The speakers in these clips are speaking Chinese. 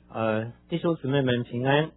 弟兄姊妹们平安。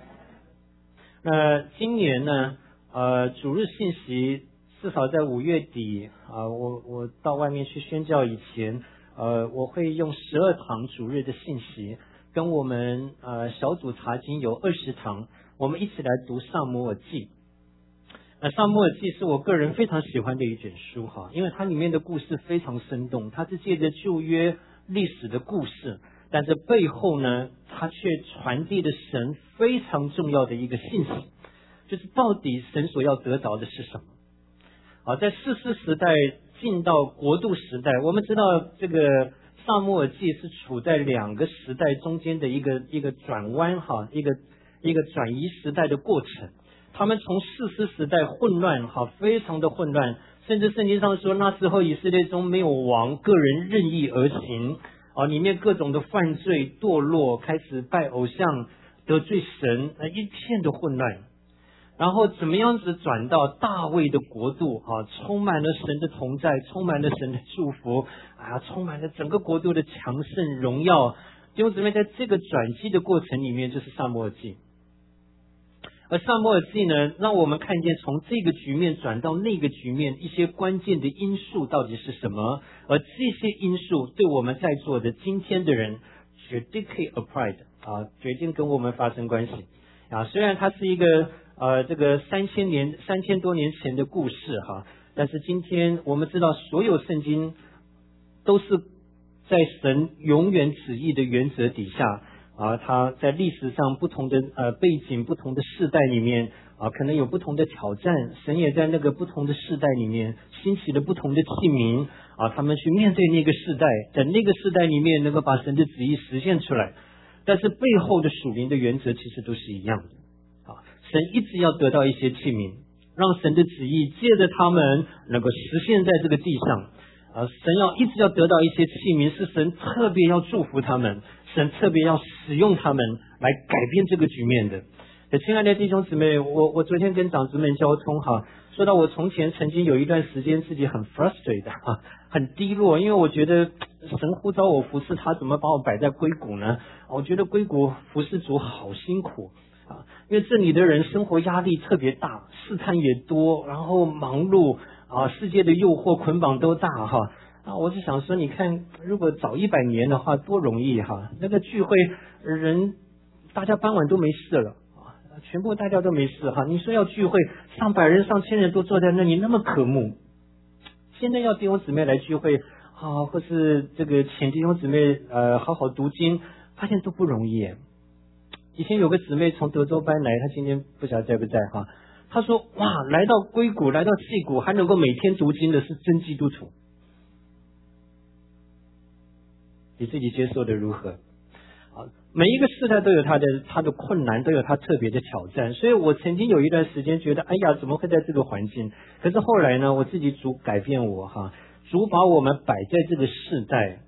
那今年呢，主日信息至少在5月底我到外面去宣教以前，我会用12堂主日的信息，跟我们小组查经有20堂，我们一起来读撒母耳记。撒母耳记是我个人非常喜欢的一卷书因为它里面的故事非常生动，它是借着旧约历史的故事，但是背后呢，它却传递了神非常重要的一个信息，就是到底神所要得着的是什么。在士师时代进到国度时代，我们知道这个撒母耳记是处在2个时代中间的一个转弯一个转移时代的过程。他们从士师时代混乱非常的混乱，甚至圣经上说那时候以色列中没有王，个人任意而行里面各种的犯罪堕落，开始拜偶像，得罪神，一片的混乱。然后怎么样子转到大卫的国度充满了神的同在，充满了神的祝福充满了整个国度的强盛荣耀。弟兄姊妹，在这个转机的过程里面，就是撒母耳记。而撒母耳记呢，让我们看见从这个局面转到那个局面一些关键的因素到底是什么，而这些因素对我们在座的今天的人绝对可以 apply 的决定跟我们发生关系虽然它是一个这个3000多年前的故事但是今天我们知道所有圣经都是在神永远旨意的原则底下它在历史上不同的背景、不同的世代里面可能有不同的挑战，神也在那个不同的世代里面兴起了不同的器皿他们去面对那个世代，在那个世代里面能够把神的旨意实现出来，但是背后的属灵的原则其实都是一样的神一直要得到一些器皿，让神的旨意借着他们能够实现在这个地上神一直要得到一些器皿，是神特别要祝福他们，神特别要使用他们来改变这个局面的。亲爱的弟兄姊妹，我昨天跟长子们交通说到我从前曾经有一段时间自己很 frustrated 很低落，因为我觉得神呼召我服侍他，怎么把我摆在硅谷呢？我觉得硅谷服侍主好辛苦因为这里的人生活压力特别大，试探也多，然后忙碌世界的诱惑捆绑都大我就想说，你看如果早100年的话多容易那个聚会人大家傍晚都没事了全部大家都没事你说要聚会上百人上千人都坐在那里那么渴慕，现在要弟兄姊妹来聚会或是这个请弟兄姊妹好好读经，发现都不容易以前有个姊妹从德州搬来，她今天不晓得在不在她说哇，来到硅谷来到矽谷还能够每天读经的是真基督徒，你自己接受的如何每一个世代都有它的困难，都有它特别的挑战，所以我曾经有一段时间觉得哎呀怎么会在这个环境，可是后来呢，我自己主改变我主把我们摆在这个世代，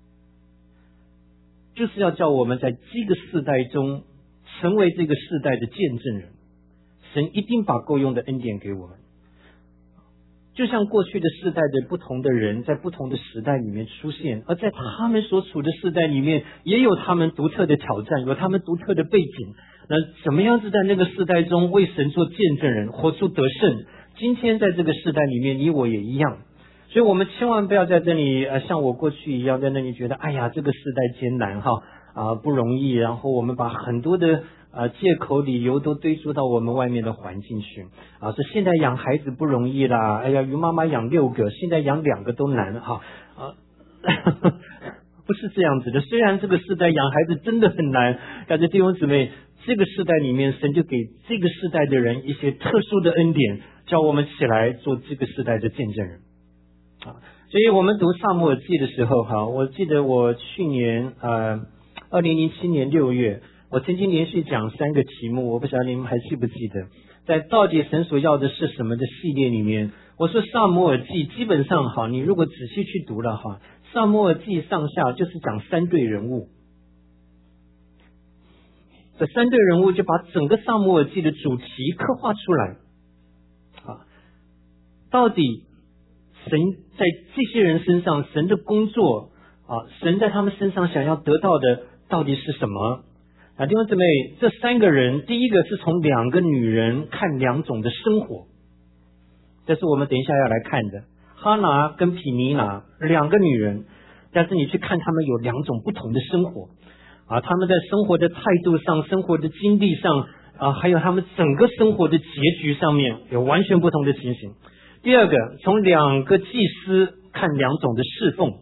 就是要叫我们在这个世代中成为这个世代的见证人，神一定把够用的恩典给我们。就像过去的世代的不同的人在不同的时代里面出现，而在他们所处的世代里面也有他们独特的挑战，有他们独特的背景，那怎么样子在那个世代中为神做见证人，活出得胜。今天在这个世代里面你我也一样，所以我们千万不要在这里像我过去一样在那里觉得哎呀这个世代艰难不容易，然后我们把很多的借口理由都堆出到我们外面的环境去说现在养孩子不容易啦，哎呀于妈妈养6个，现在养2个都难不是这样子的。虽然这个世代养孩子真的很难，但是弟兄姊妹，这个世代里面神就给这个世代的人一些特殊的恩典，叫我们起来做这个世代的见证人所以我们读撒母耳记的时候我记得我去年2007年6月我曾经连续讲3个题目，我不晓得你们还记不记得，在到底神所要的是什么的系列里面，我说撒母耳记基本上你如果仔细去读了撒母耳记上下就是讲3对人物，这3对人物就把整个撒母耳记的主题刻画出来到底神在这些人身上神的工作神在他们身上想要得到的到底是什么弟兄姊妹，这3个人，第一个是从2个女人看2种的生活，这是我们等一下要来看的。哈拿跟毗尼拿2个女人，但是你去看他们有2种不同的生活他们在生活的态度上、生活的经历上还有他们整个生活的结局上面有完全不同的情形。第二个，从2个祭司看2种的侍奉，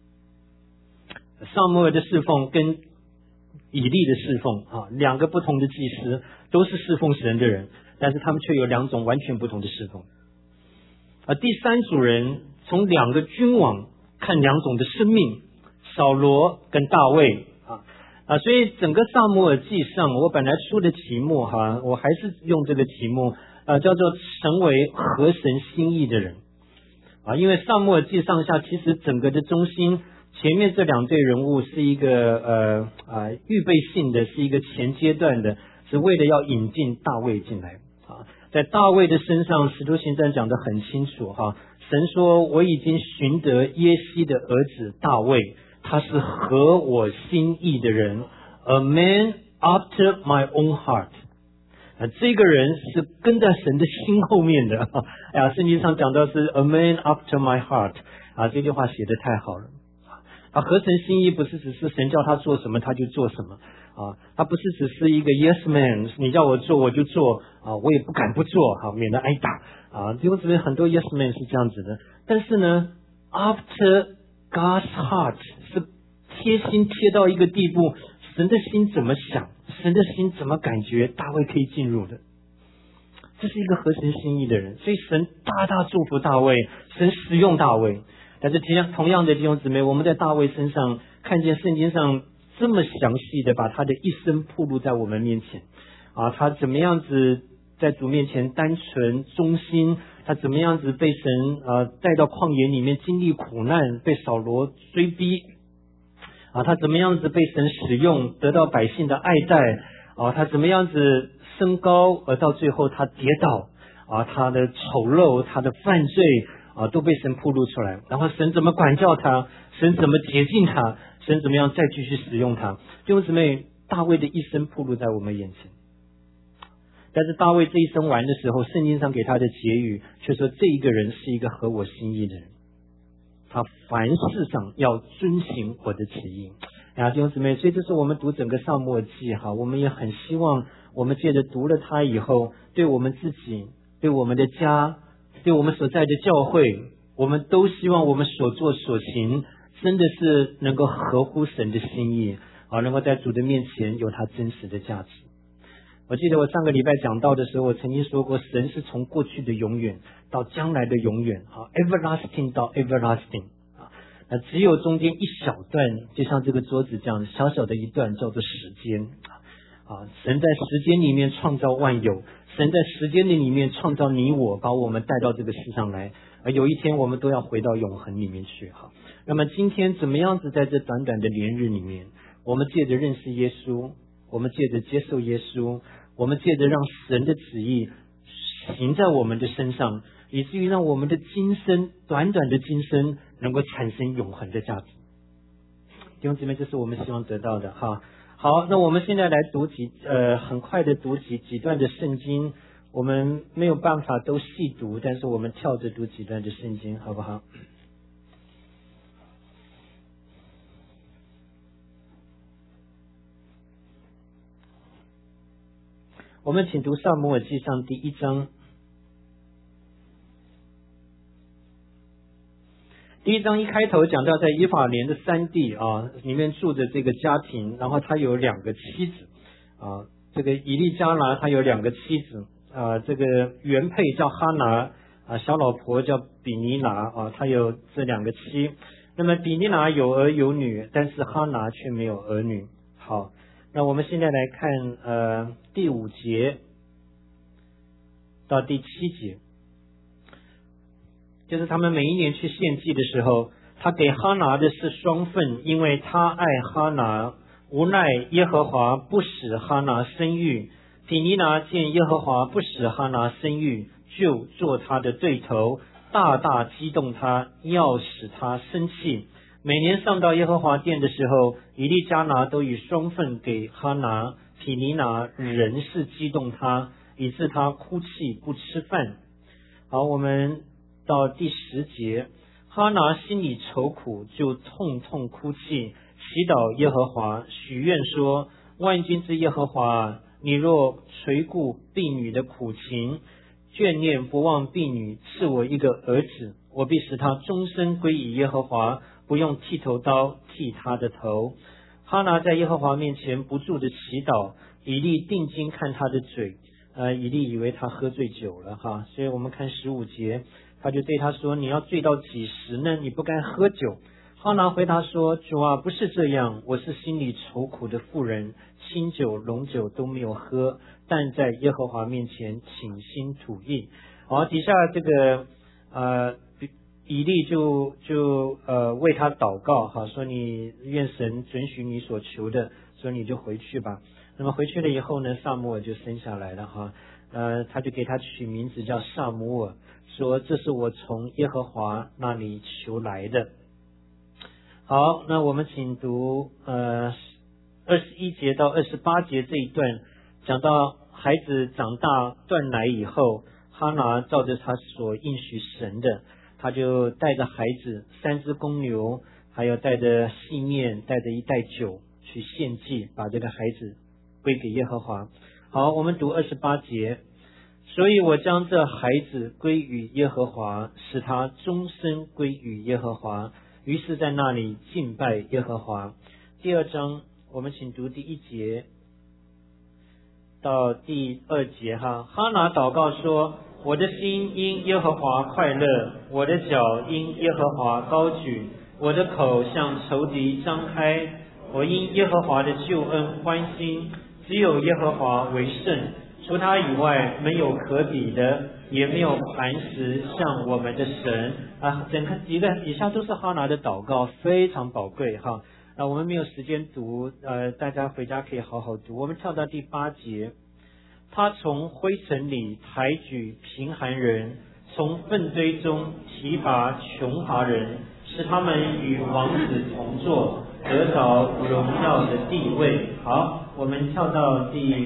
撒母耳的侍奉跟以利的侍奉2个不同的祭司，都是侍奉神的人，但是他们却有2种完全不同的侍奉。第3组人从2个君王看2种的生命，扫罗跟大卫所以整个撒母耳记上，我本来出的题目我还是用这个题目叫做成为合神心意的人因为撒母耳记上下其实整个的中心，前面这2对人物是一个预备性的，是一个前阶段的，是为了要引进大卫进来在大卫的身上，使徒行传讲得很清楚神说我已经寻得耶西的儿子大卫，他是合我心意的人 ，a man after my own heart。这个人是跟在神的心后面的圣经上讲到是 a man after my heart 这句话写得太好了合神心意不是只是神叫他做什么他就做什么他不是只是一个 yes man， 你叫我做我就做我也不敢不做免得挨打弟兄姊妹，很多 yes man 是这样子的，但是呢 after God's heart 是贴心贴到一个地步，神的心怎么想，神的心怎么感觉，大卫可以进入的，这是一个合神心意的人，所以神大大祝福大卫，神使用大卫。但是同样的弟兄姊妹，我们在大卫身上看见圣经上这么详细的把他的一生暴露在我们面前他怎么样子在主面前单纯忠心，他怎么样子被神带到旷野里面经历苦难，被扫罗追逼他怎么样子被神使用，得到百姓的爱戴他怎么样子升高，而到最后他跌倒他的丑陋，他的犯罪都被神暴露出来，然后神怎么管教他，神怎么洁净他，神怎么样再继续使用他。弟兄姊妹，大卫的一生暴露在我们眼前，但是大卫这一生完的时候，圣经上给他的结语却说这一个人是一个合我心意的人，他凡事上要遵行我的旨意弟兄姊妹，所以这是我们读整个撒母耳记我们也很希望我们借着读了它以后，对我们自己，对我们的家，对我们所在的教会，我们都希望我们所做所行真的是能够合乎神的心意能够在主的面前有他真实的价值。我记得我上个礼拜讲到的时候，我曾经说过，神是从过去的永远到将来的永远everlasting 到 everlasting那只有中间一小段，就像这个桌子这样小小的一段叫做时间神在时间里面创造万有，神在时间的里面创造你我，把我们带到这个世上来，而有一天我们都要回到永恒里面去那么今天怎么样子在这短短的连日里面，我们借着认识耶稣，我们借着接受耶稣，我们借着让神的旨意行在我们的身上，以至于让我们的今生短短的今生能够产生永恒的价值。弟兄姊妹，这是我们希望得到的好，那我们现在来读很快的读几段的圣经，我们没有办法都细读，但是我们跳着读几段的圣经好不好？我们请读撒母耳记上第1章。第1章一开头讲到在以法莲的山地里面住着这个家庭，然后他有2个妻子这个以利加拿他有2个妻子这个原配叫哈拿小老婆叫比尼拿他有这2个妻。那么比尼拿有儿有女，但是哈拿却没有儿女。好，那我们现在来看第5节到第7节，就是他们每一年去献祭的时候，他给哈拿的是双份，因为他爱哈拿，无奈耶和华不使哈拿生育。毗尼拿见耶和华不使哈拿生育，就做他的对头，大大激动他，要使他生气。 每年上到耶和华殿的时候，以利加拿都以双份给哈拿、毗尼拿人是激动他，以致他哭泣不吃饭。好，我们到第10节，哈拿心里愁苦，就痛痛哭泣，祈祷耶和华，许愿说：万军之耶和华，你若垂顾婢女的苦情，眷念不忘婢女，赐我一个儿子，我必使他终身归于耶和华，不用剃头刀剃他的头。哈拿在耶和华面前不住的祈祷，以利定睛看他的嘴，以利以为他喝醉酒了哈，所以我们看15节，他就对他说：你要醉到几时呢？你不该喝酒。哈拿回答说：主啊，不是这样，我是心里愁苦的妇人，清酒浓酒都没有喝，但在耶和华面前倾心吐意。好，底下这个以利就为他祷告哈，说你愿神准许你所求的，说你就回去吧。那么回去了以后呢，撒母耳就生下来了哈，他就给他取名字叫撒母耳，说这是我从耶和华那里求来的。好，那我们请读21节到28节这一段，讲到孩子长大断奶以后，哈拿照着他所应许神的，他就带着孩子3只公牛，还有带着细面，带着一袋酒去献祭，把这个孩子归给耶和华。好，我们读28节，所以我将这孩子归于耶和华，使他终身归于耶和华，于是在那里敬拜耶和华。第2章我们请读第1节到第2节哈。哈拿祷告说：我的心因耶和华快乐，我的脚因耶和华高举，我的口向仇敌张开，我因耶和华的救恩欢心，只有耶和华为圣，除他以外没有可比的，也没有磐石像我们的神啊。整个以下都是哈拿的祷告，非常宝贵哈。我们没有时间读，大家回家可以好好读。我们跳到第8节，他从灰尘里抬举贫寒人，从粪堆中提拔穷乏人，使他们与王子同坐，得着荣耀的地位。好，我们跳到第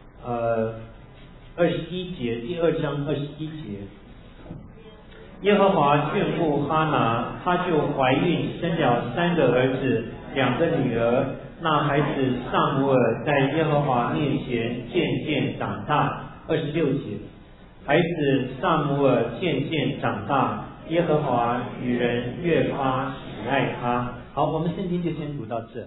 21节，第2章21节。耶和华眷顾哈拿，她就怀孕，生了3个儿子，2个女儿。那孩子撒母耳在耶和华面前渐渐长大。26节，孩子撒母耳渐渐长大，耶和华与人越发喜爱他。好，我们圣经就先读到这。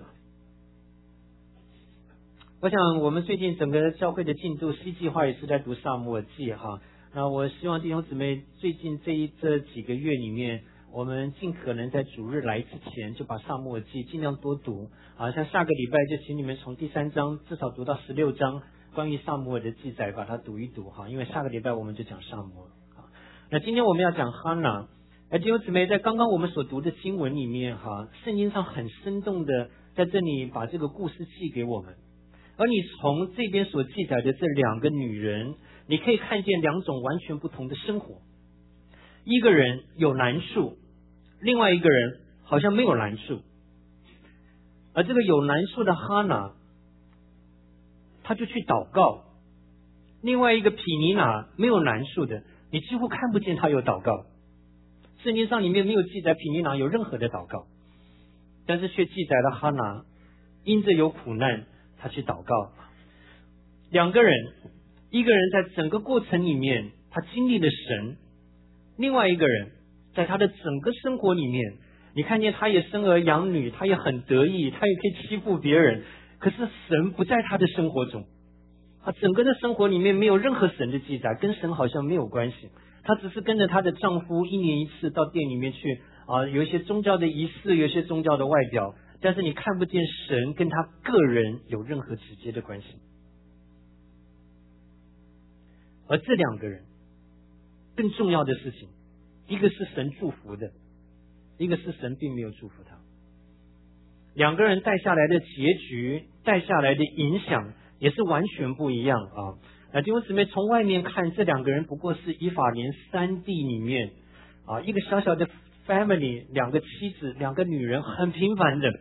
我想我们最近整个教会的进度，C计划也是在读撒母耳记哈。那我希望弟兄姊妹最近这几个月里面，我们尽可能在主日来之前就把撒母耳记尽量多读啊。像下个礼拜就请你们从第3章至少读到16章关于撒母耳的记载，把它读一读哈。因为下个礼拜我们就讲撒母耳啊。那今天我们要讲哈拿，弟兄姊妹在刚刚我们所读的经文里面哈，圣经上很生动的在这里把这个故事记给我们。而你从这边所记载的这2个女人，你可以看见2种完全不同的生活。一个人有难处，另外一个人好像没有难处。而这个有难处的哈拿，他就去祷告；另外一个毗尼拿没有难处的，你几乎看不见他有祷告。圣经上里面没有记载毗尼拿有任何的祷告，但是却记载了哈拿因着有苦难，他去祷告。2个人，一个人在整个过程里面他经历了神，另外一个人在他的整个生活里面，你看见他也生儿养女，他也很得意，他也可以欺负别人，可是神不在他的生活中，他整个的生活里面没有任何神的记载，跟神好像没有关系。她只是跟着她的丈夫1年1次到店里面去有一些宗教的仪式，有一些宗教的外表，但是你看不见神跟他个人有任何直接的关系。而这2个人更重要的事情，一个是神祝福的，一个是神并没有祝福他。2个人带下来的结局，带下来的影响也是完全不一样啊。弟兄姊妹，从外面看，这2个人不过是以法莲山地里面一个小小的 family， 2个妻子，2个女人，很平凡的，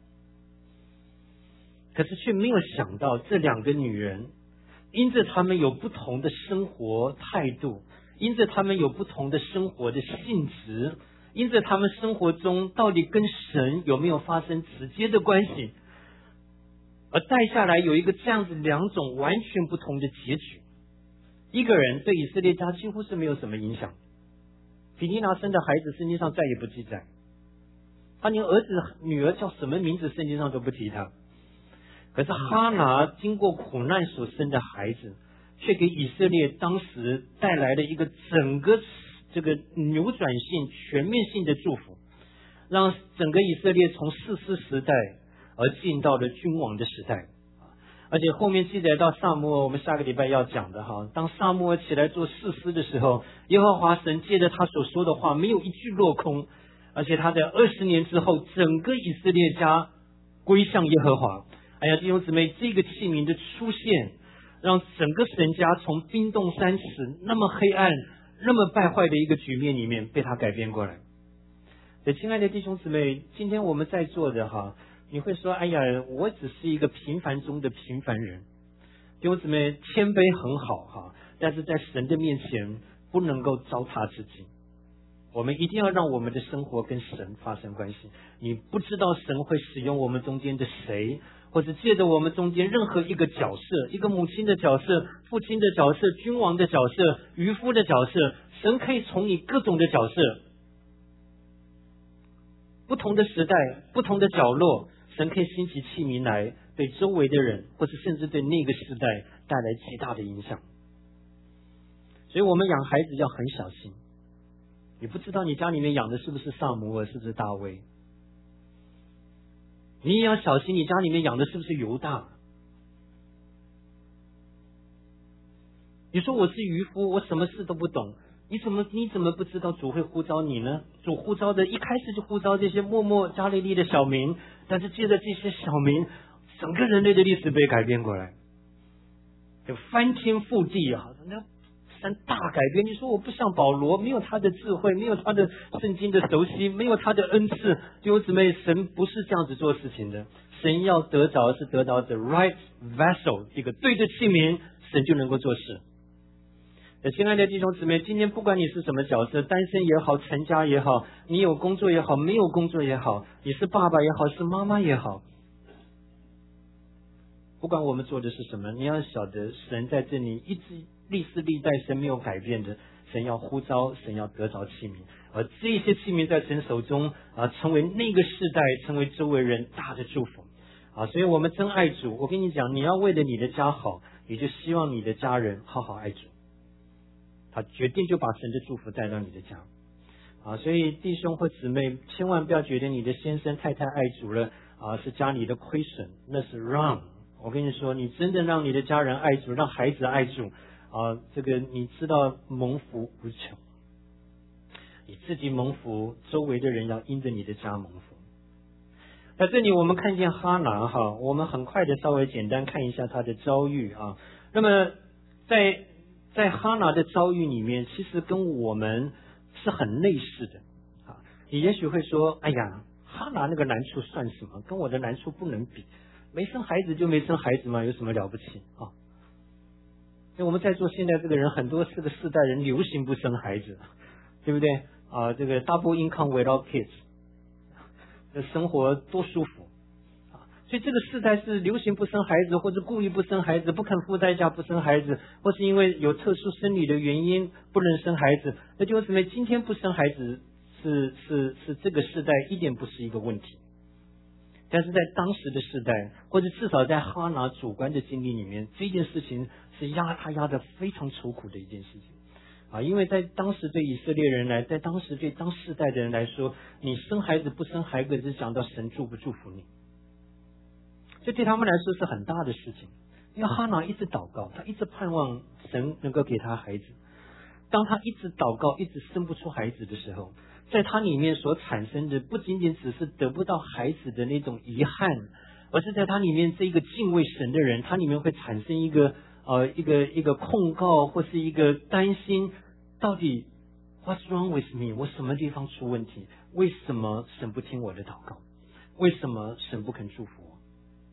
可是却没有想到这2个女人，因着她们有不同的生活态度，因着她们有不同的生活的性质，因着她们生活中到底跟神有没有发生直接的关系，而带下来有一个这样子2种完全不同的结局。一个人对以色列家几乎是没有什么影响，毗尼拿生的孩子圣经上再也不记载，他连儿子女儿叫什么名字圣经上都不提他。可是哈拿经过苦难所生的孩子，却给以色列当时带来了一个整个这个扭转性全面性的祝福，让整个以色列从士师时代而进到了君王的时代。而且后面记载到撒母耳，我们下个礼拜要讲的哈，当撒母耳起来做士师的时候，耶和华神借着他所说的话没有一句落空，而且他在20年之后，整个以色列家归向耶和华。哎呀，弟兄姊妹，这个器皿的出现，让整个神家从冰冻3尺那么黑暗、那么败坏的一个局面里面被他改变过来。所以，亲爱的弟兄姊妹，今天我们在座的哈，你会说，哎呀，我只是一个平凡中的平凡人。弟兄姊妹，谦卑很好哈，但是在神的面前不能够糟蹋自己。我们一定要让我们的生活跟神发生关系。你不知道神会使用我们中间的谁，或者借着我们中间任何一个角色，一个母亲的角色、父亲的角色、君王的角色、渔夫的角色，神可以从你各种的角色，不同的时代、不同的角落，神可以兴起器皿来对周围的人，或者甚至对那个时代带来极大的影响。所以我们养孩子要很小心，你不知道你家里面养的是不是撒母耳，是不是大卫，你也要小心你家里面养的是不是犹大。你说我是渔夫，我什么事都不懂，你怎么不知道主会呼召你呢？主呼召的一开始就呼召这些默默加利利的小民，但是借着这些小民，整个人类的历史被改变过来，就翻天覆地啊，那神大改变。你说我不像保罗，没有他的智慧，没有他的圣经的熟悉，没有他的恩赐，弟兄姊妹，神不是这样子做事情的。神要得着是得着 the right vessel， 一个对的器皿，神就能够做事。亲爱的弟兄姊妹，今天不管你是什么角色，单身也好，成家也好，你有工作也好，没有工作也好，你是爸爸也好，是妈妈也好，不管我们做的是什么，你要晓得神在这里一直历世历代神没有改变的，神要呼召，神要得着器皿，而这些器皿在神手中成为那个世代，成为周围人大的祝福所以我们真爱主。我跟你讲，你要为了你的家好，你就希望你的家人好好爱主，他决定就把神的祝福带到你的家所以弟兄或姊妹，千万不要觉得你的先生太太爱主了是家里的亏损，那是 wrong。我跟你说，你真的让你的家人爱主，让孩子爱主这个你知道蒙福无穷，你自己蒙福，周围的人要因着你的家蒙福。在这里我们看见哈拿我们很快的稍微简单看一下他的遭遇那么在哈拿的遭遇里面，其实跟我们是很类似的你也许会说，哎呀，哈拿那个难处算什么，跟我的难处不能比，没生孩子就没生孩子嘛，有什么了不起因为我们在座现在这个人很多是个世代人流行不生孩子，对不对这个 double income without kids， 生活多舒服所以这个世代是流行不生孩子，或者故意不生孩子，不肯付代价不生孩子，或是因为有特殊生理的原因不能生孩子。那就是因为今天不生孩子是这个世代一点不是一个问题，但是在当时的世代，或者至少在哈拿主观的经历里面，这件事情是压他压得非常愁苦的一件事情因为在当时对以色列人在当时对当世代的人来说，你生孩子不生孩子是讲到神祝不祝福你，这对他们来说是很大的事情。因为哈拿一直祷告，他一直盼望神能够给他孩子，当他一直祷告一直生不出孩子的时候，在他里面所产生的不仅仅只是得不到孩子的那种遗憾，而是在他里面这一个敬畏神的人，他里面会产生一个控告，或是一个担心，到底 ？What's wrong with me？ 我什么地方出问题？为什么神不听我的祷告？为什么神不肯祝福我？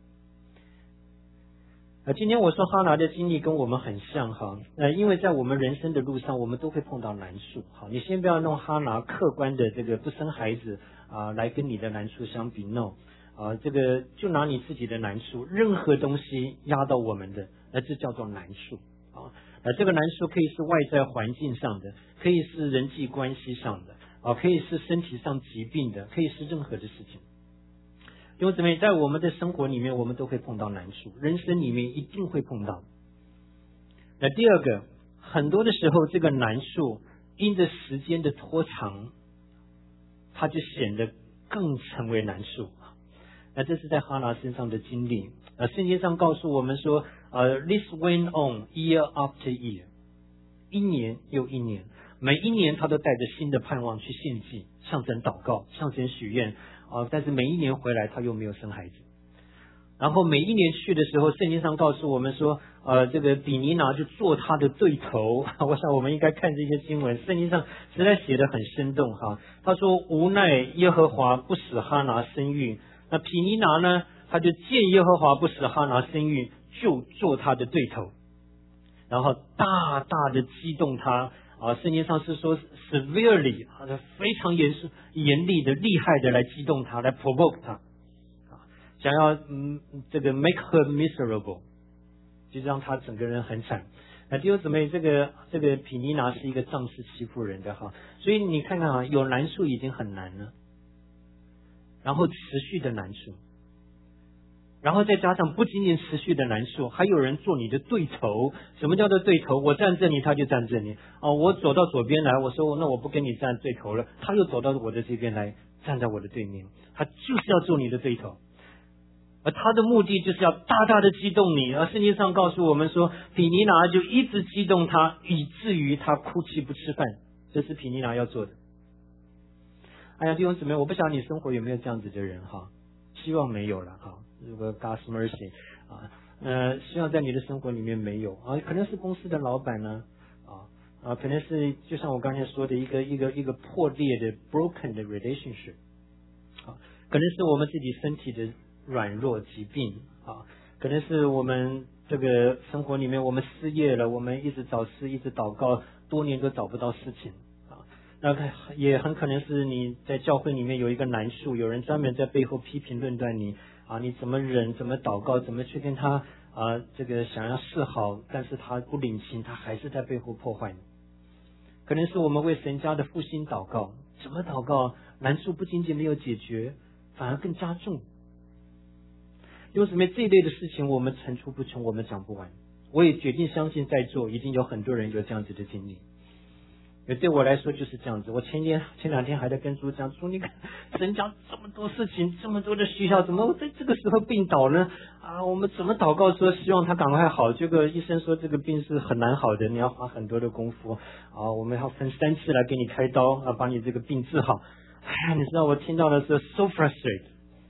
今天我说哈拿的经历跟我们很像哈，因为在我们人生的路上，我们都会碰到难处。好，你先不要弄哈拿客观的这个不生孩子来跟你的难处相比 ，no， 这个就拿你自己的难处，任何东西压到我们的，这叫做难处啊。这个难处可以是外在环境上的，可以是人际关系上的，可以是身体上疾病的，可以是任何的事情。弟兄姊妹，在我们的生活里面，我们都会碰到难处，人生里面一定会碰到。那第二个，很多的时候，这个难处因着时间的拖长，它就显得更成为难处。那这是在哈拿身上的经历。圣经上告诉我们说，this went on year after year， 一年又一年，每一年他都带着新的盼望去献祭，向神祷告，向神许愿。但是每一年回来他又没有生孩子，然后每一年去的时候，圣经上告诉我们说，这个比尼拿就做他的对头。我想我们应该看这些经文，圣经上实在写得很生动哈。他说无奈耶和华不使哈拿生育，那比尼拿呢，他就见耶和华不使哈拿生育，就做他的对头，然后大大的激动他。圣经上是说 severely， 非常严厉的、厉害的来激动他，来 provoke 他，想要这个 make her miserable， 就让他整个人很惨。弟兄姊妹，这个比尼拿是一个仗势欺负人的哈，所以你看看有难处已经很难了，然后持续的难处。然后再加上不仅仅持续的难处，还有人做你的对头。什么叫做对头？我站这里，他就站这里。我走到左边来，我说那我不跟你站对头了，他又走到我的这边来，站在我的对面。他就是要做你的对头，而他的目的就是要大大的激动你。而圣经上告诉我们说，比尼拿就一直激动他，以至于他哭泣不吃饭。这是比尼拿要做的。哎呀，弟兄姊妹，我不晓得你生活有没有这样子的人哈，希望没有了哈。如果 God's mercy 希望在你的生活里面没有可能是公司的老板呢可能是就像我刚才说的一个破裂的 broken 的 relationship 可能是我们自己身体的软弱疾病可能是我们这个生活里面我们失业了，我们一直找事一直祷告，多年都找不到事情那也很可能是你在教会里面有一个难处，有人专门在背后批评论断你你怎么忍，怎么祷告，怎么去跟他这个想要示好，但是他不领情，他还是在背后破坏你。可能是我们为神家的复兴祷告，怎么祷告，难处不仅仅没有解决，反而更加重。因为什么这一类的事情我们层出不穷，我们讲不完。我也决定相信在座一定有很多人有这样子的经历。对我来说就是这样子，我前两天还在跟主讲，主你看神家这么多事情，这么多的需要，怎么在这个时候病倒呢？我们怎么祷告说希望他赶快好，结果医生说这个病是很难好的，你要花很多的功夫我们要分3次来给你开刀把你这个病治好。你知道我听到的是 so frustrated，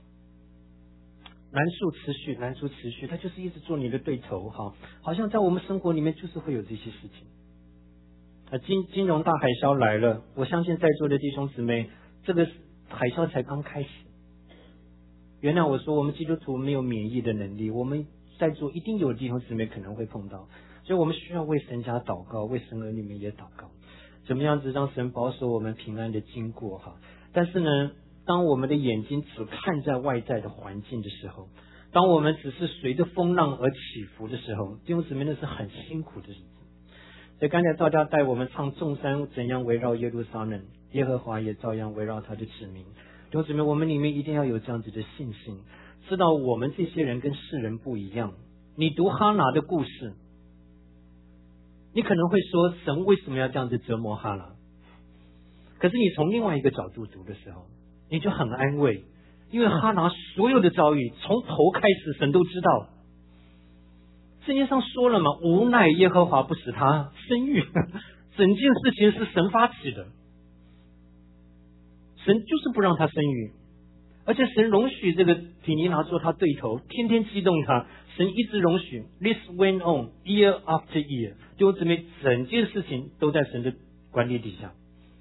难处持续，他就是一直做你的对头好像在我们生活里面就是会有这些事情。金融大海啸来了，我相信在座的弟兄姊妹，这个海啸才刚开始。原谅我说，我们基督徒没有免疫的能力，我们在座一定有弟兄姊妹可能会碰到，所以我们需要为神家祷告，为神儿女们也祷告，怎么样子让神保守我们平安的经过但是呢，当我们的眼睛只看在外在的环境的时候，当我们只是随着风浪而起伏的时候，弟兄姊妹那是很辛苦的日子。所以刚才大家带我们唱众山怎样围绕耶路撒冷，耶和华也照样围绕他的子民。弟兄姊妹，我们里面一定要有这样子的信心，知道我们这些人跟世人不一样。你读哈拿的故事，你可能会说神为什么要这样子折磨哈拿？可是你从另外一个角度读的时候，你就很安慰，因为哈拿所有的遭遇从头开始神都知道。圣经上说了嘛，无奈耶和华不使他生育，整件事情是神发起的，神就是不让他生育，而且神容许这个比尼拿做他对头，天天激动他，神一直容许。 This went on year after year， 弟兄姊妹，整件事情都在神的管理底下。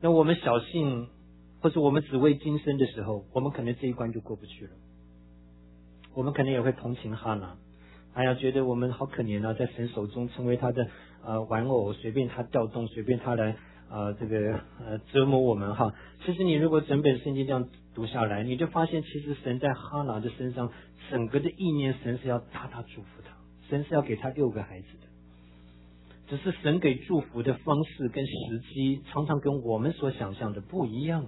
那我们小信或者我们只为今生的时候，我们可能这一关就过不去了。我们可能也会同情哈拿，哎呀，觉得我们好可怜啊，在神手中成为他的玩偶，随便他调动，随便他来折磨我们哈。其实你如果整本圣经这样读下来，你就发现其实神在哈拿的身上整个的意念，神是要大大祝福他，神是要给他6个孩子的。只是神给祝福的方式跟时机常常跟我们所想象的不一样。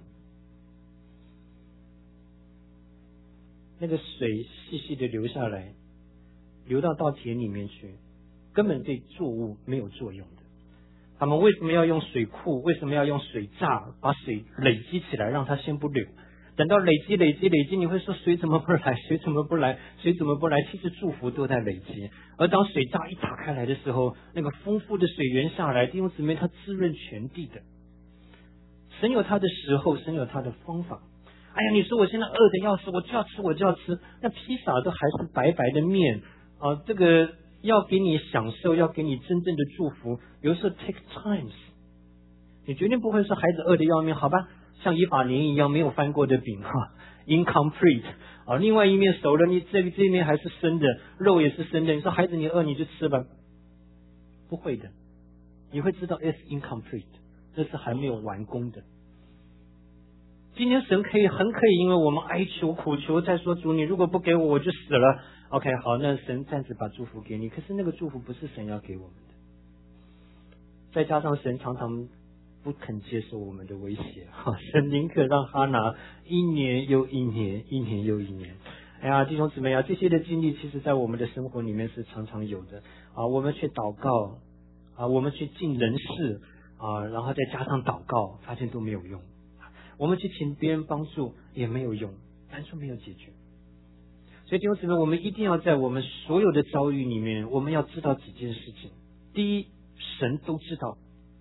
那个水细细的流下来，流到田里面去，根本对作物没有作用的。他们为什么要用水库？为什么要用水闸把水累积起来，让它先不流？等到累积，你会说水怎么不来？水怎么不来？其实祝福都在累积。而当水闸一打开来的时候，那个丰富的水源下来，弟兄姊妹，它滋润全地的。神有他的时候，神有他的方法。哎呀，你说我现在饿的要死，我就要吃，那披萨都还是白白的面啊，这个要给你享受，要给你真正的祝福，有时候 take times。你绝对不会说孩子饿的要命，好吧？像以法莲一样没有翻过的饼哈 ，incomplete 啊，另外一面熟了，你这一面还是生的，肉也是生的。你说孩子你饿你就吃吧，不会的，你会知道 it's incomplete， 这是还没有完工的。今天神很可以，因为我们哀求苦求，再说主你如果不给我就死了。OK， 好，那神暂时把祝福给你，可是那个祝福不是神要给我们的。再加上神常常不肯接受我们的威胁，神宁可让哈拿一年又一年。哎呀，弟兄姊妹啊，这些的经历其实在我们的生活里面是常常有的啊。我们去祷告啊，我们去尽人事啊，然后再加上祷告，发现都没有用。我们去请别人帮助也没有用，单纯没有解决。所以弟兄姊妹，我们一定要在我们所有的遭遇里面，我们要知道几件事情。第一，神都知道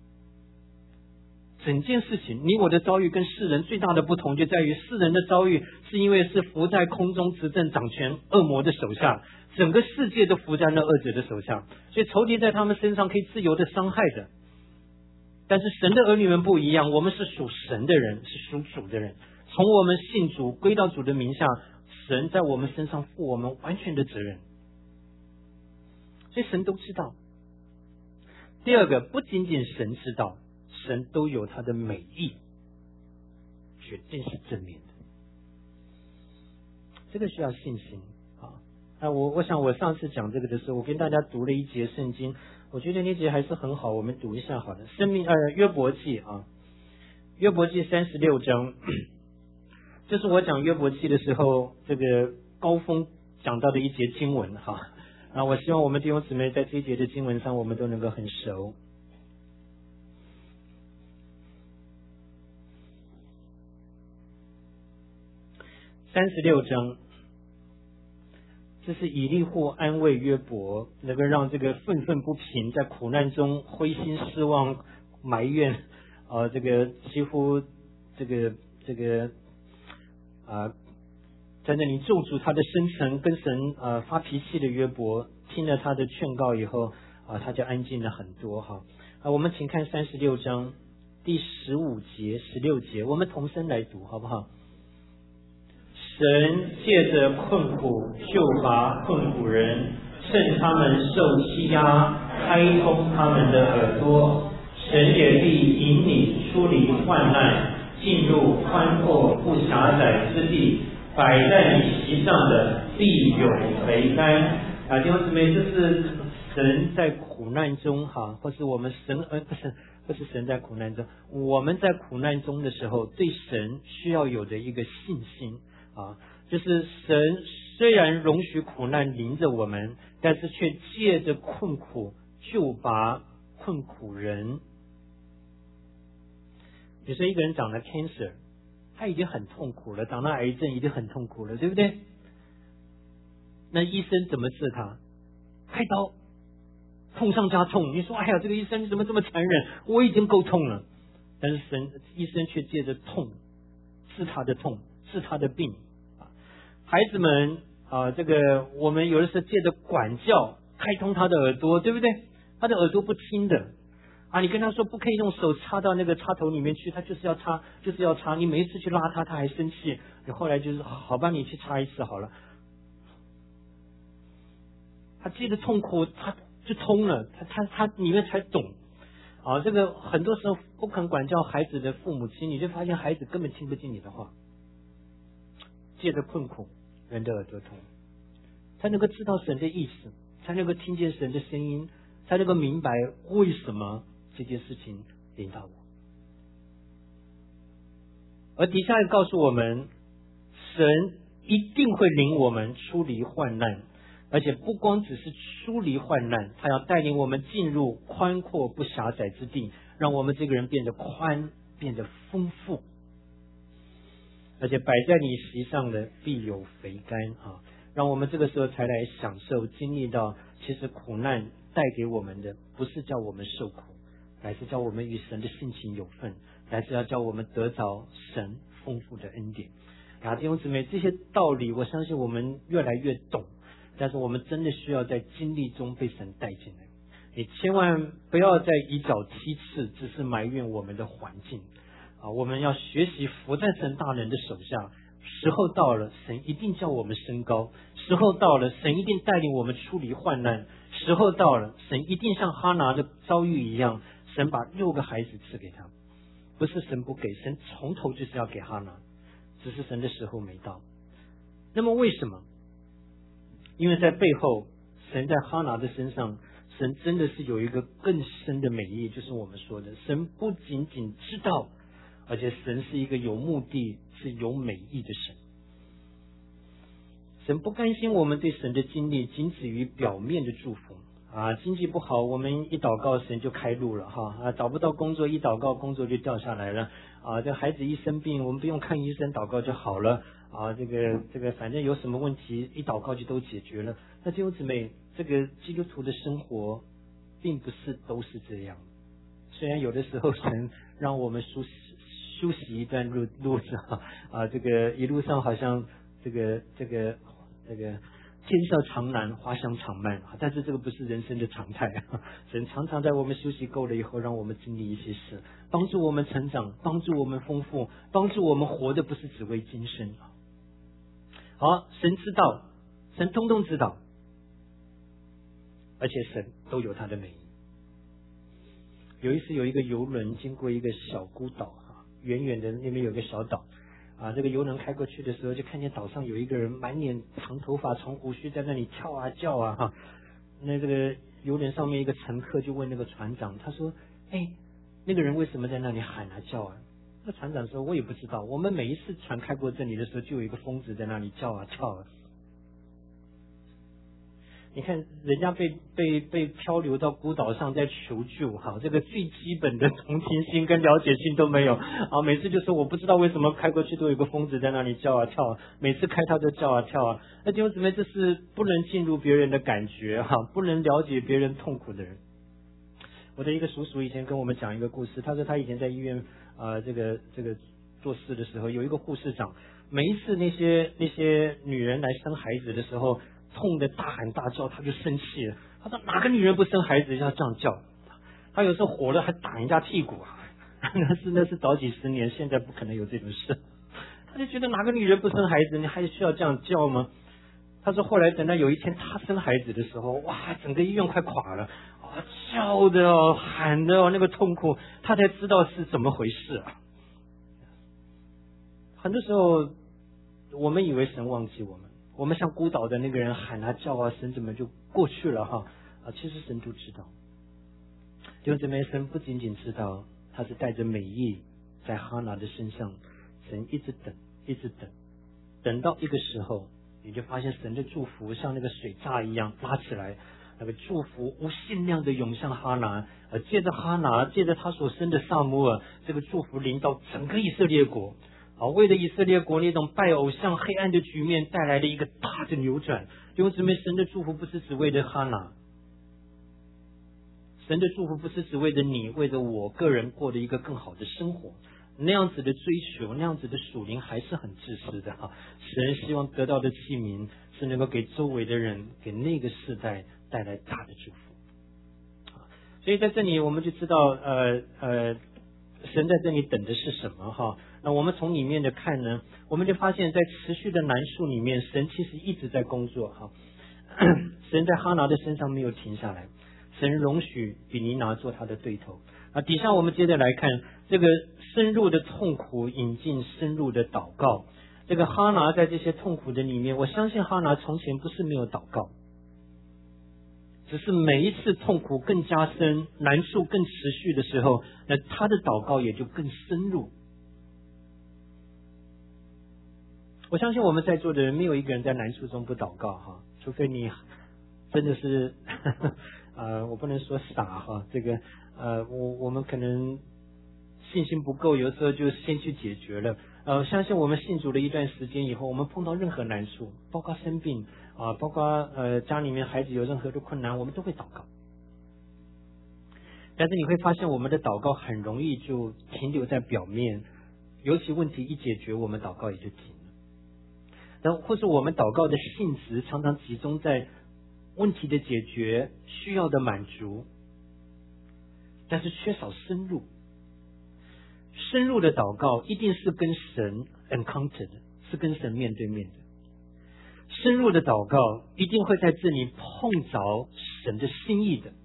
整件事情。你我的遭遇跟世人最大的不同就在于，世人的遭遇是因为是伏在空中执政掌权恶魔的手下，整个世界都伏在那恶者的手下，所以仇敌在他们身上可以自由的伤害的。但是神的儿女们不一样，我们是属神的人，是属主的人。从我们信主归到主的名下，神在我们身上负我们完全的责任，所以神都知道。第二个，不仅仅神知道，神都有他的美意，绝对是正面的。这个需要信心啊！我想我上次讲这个的时候，我跟大家读了一节圣经，我觉得那节还是很好，我们读一下好了。约伯记啊，约伯记36章，这是我讲约伯记的时候这个高峰讲到的一节经文哈。啊，我希望我们弟兄姊妹在这一节的经文上，我们都能够很熟。36章，这是以利户安慰约伯，能够让这个愤愤不平，在苦难中灰心失望、埋怨这个几乎在那里咒诅他的生辰，跟神发脾气的约伯，听了他的劝告以后他就安静了很多哈。我们请看36章第15节、16节，我们同声来读好不好？神借着困苦救拔困苦人，趁他们受欺压，开通他们的耳朵。神也必引你出离患难，进入宽阔不狭窄之地。摆在你席上的必有肥甘。弟兄姊妹，这是神在苦难中或是我们不是神在苦难中，我们在苦难中的时候，对神需要有的一个信心就是神虽然容许苦难临着我们，但是却借着困苦救拔困苦人。比如说一个人长了 cancer， 他已经很痛苦了，长了癌症已经很痛苦了，对不对？那医生怎么治他？开刀，痛上加痛。你说哎呀，这个医生怎么这么残忍？我已经够痛了，但是医生却借着痛治他的痛，治他的病。孩子们这个我们有的时候借着管教开通他的耳朵，对不对？他的耳朵不听的。 你跟他说不可以用手插到那个插头里面去，他就是要插，就是要插。你每一次去拉他，他还生气。你后来就是好吧，你去插一次好了。他这个痛苦，他就通了，他里面才懂。这个很多时候不肯管教孩子的父母亲，你就发现孩子根本听不进你的话。借着困苦，人的耳朵痛，才能够知道神的意思，才能够听见神的声音，才能够明白为什么这件事情临到我。而底下也告诉我们，神一定会领我们出离患难，而且不光只是出离患难，他要带领我们进入宽阔不狭窄之地，让我们这个人变得宽，变得丰富。而且摆在你席上的必有肥甘让我们这个时候才来享受经历到，其实苦难带给我们的不是叫我们受苦，乃是叫我们与神的性情有份，乃是要叫我们得着神丰富的恩典。弟兄姊妹，这些道理我相信我们越来越懂，但是我们真的需要在经历中被神带进来。你千万不要再以脚踢刺，只是埋怨我们的环境我们要学习伏在神大人的手下，时候到了，神一定叫我们升高；时候到了，神一定带领我们出离患难；时候到了，神一定像哈拿的遭遇一样，神把6个孩子赐给他，不是神不给，神从头就是要给哈拿，只是神的时候没到。那么为什么？因为在背后，神在哈拿的身上，神真的是有一个更深的美意，就是我们说的，神不仅仅知道，而且神是一个有目的、是有美意的神。神不甘心我们对神的经历仅止于表面的祝福经济不好，我们一祷告神就开路了找不到工作，一祷告工作就掉下来了这孩子一生病，我们不用看医生，祷告就好了这个反正有什么问题一祷告就都解决了。那弟兄姊妹，这个基督徒的生活并不是都是这样，虽然有的时候神让我们休息一段路子这个一路上好像这个天色长难，花香长漫但是这个不是人生的常态神常常在我们休息够了以后，让我们经历一些事，帮助我们成长，帮助我们丰富，帮助我们活的不是只为今生好，神知道，神通通知道，而且神都有他的美意。有一次有一个游轮经过一个小孤岛远远的那边有个小岛这个游轮开过去的时候，就看见岛上有一个人满脸长头发长胡须在那里跳叫那这个游轮上面一个乘客就问那个船长，他说那个人为什么在那里喊叫那船长说，我也不知道，我们每一次船开过这里的时候，就有一个疯子在那里叫你看人家被漂流到孤岛上在求救这个最基本的同情心跟了解性都没有每次就说我不知道为什么开过去都有一个疯子在那里叫跳每次开他都叫跳那弟兄姊妹，这是不能进入别人的感觉不能了解别人痛苦的人。我的一个叔叔以前跟我们讲一个故事，他说他以前在医院这个做事的时候，有一个护士长，每一次那些女人来生孩子的时候痛得大喊大叫，他就生气了。他说哪个女人不生孩子要这样叫？他有时候火了还打人家屁股那是早几十年，现在不可能有这种事。他就觉得哪个女人不生孩子，你还需要这样叫吗？他说后来等到有一天他生孩子的时候，哇，整个医院快垮了叫的喊的那个痛苦，他才知道是怎么回事很多时候我们以为神忘记我们像孤岛的那个人喊叫神怎么就过去了其实神都知道。弟兄姊妹，神不仅仅知道，他是带着美意在哈拿的身上，神一直等，等到一个时候，你就发现神的祝福像那个水闸一样拉起来，那个祝福无限量的涌向哈拿，借着哈拿，借着他所生的撒母耳，这个祝福临到整个以色列国为了以色列国那种拜偶像黑暗的局面带来了一个大的扭转。弟兄姊妹，神的祝福不是只为了哈拿，神的祝福不是只为了你，为了我个人过的一个更好的生活。那样子的追求，那样子的属灵还是很自私的神希望得到的器皿是能够给周围的人，给那个世代带来大的祝福所以在这里我们就知道，神在这里等的是什么哈？那我们从里面的看呢，我们就发现，在持续的难处里面，神其实一直在工作哈。神在哈拿的身上没有停下来，神容许比尼拿做他的对头。底下我们接着来看这个深入的痛苦引进深入的祷告。这个哈拿在这些痛苦的里面，我相信哈拿从前不是没有祷告，只是每一次痛苦更加深，难处更持续的时候，那他的祷告也就更深入。我相信我们在座的人没有一个人在难处中不祷告哈，除非你真的是我不能说傻哈，这个我们可能信心不够，有时候就先去解决了。相信我们信主了一段时间以后，我们碰到任何难处，包括生病包括家里面孩子有任何的困难，我们都会祷告。但是你会发现，我们的祷告很容易就停留在表面，尤其问题一解决，我们祷告也就停了。或者我们祷告的性质常常集中在问题的解决、需要的满足，但是缺少深入。深入的祷告一定是跟神 encounter 的，是跟神面对面的。深入的祷告一定会在这里碰着神的心意的。